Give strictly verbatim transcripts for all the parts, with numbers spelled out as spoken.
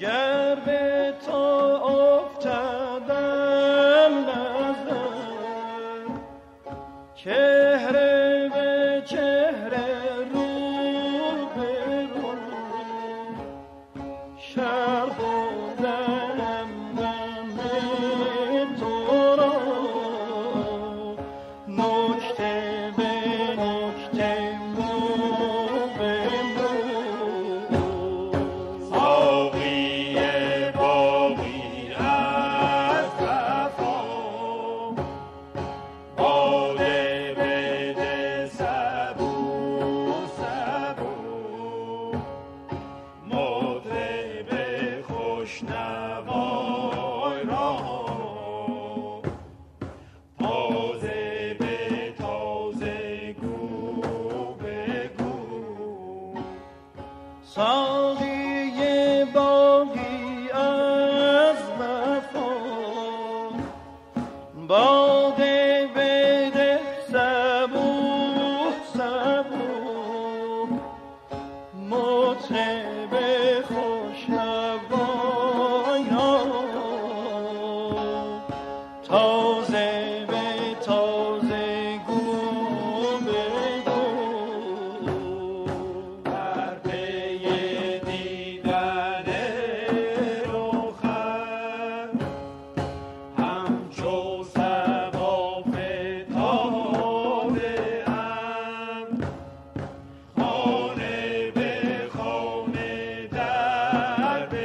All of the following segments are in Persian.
گر به تو افتادم نظر، چهره به چهره رو به رو شرح دم دم تو را نکته به نکته مو به مو. ساقی باقی از وفا باده بده سبو سبو، مطرب خوشنوای را تازه به تازه گو بگو. ساقی باقی از وفا باده بده صبوح صبوح، مطرب خوشنوای را تازه به تازه گو بگو. در پی دیدن رخت همچو صبا فتاده‌ام، خانه به خانه در به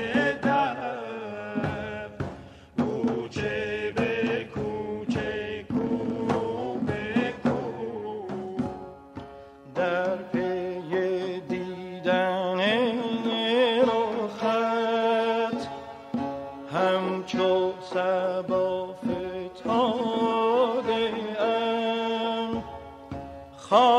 در، کوچه به کوچه کو به کو. در پی دیدن رخت همچو صبا فتاده ام،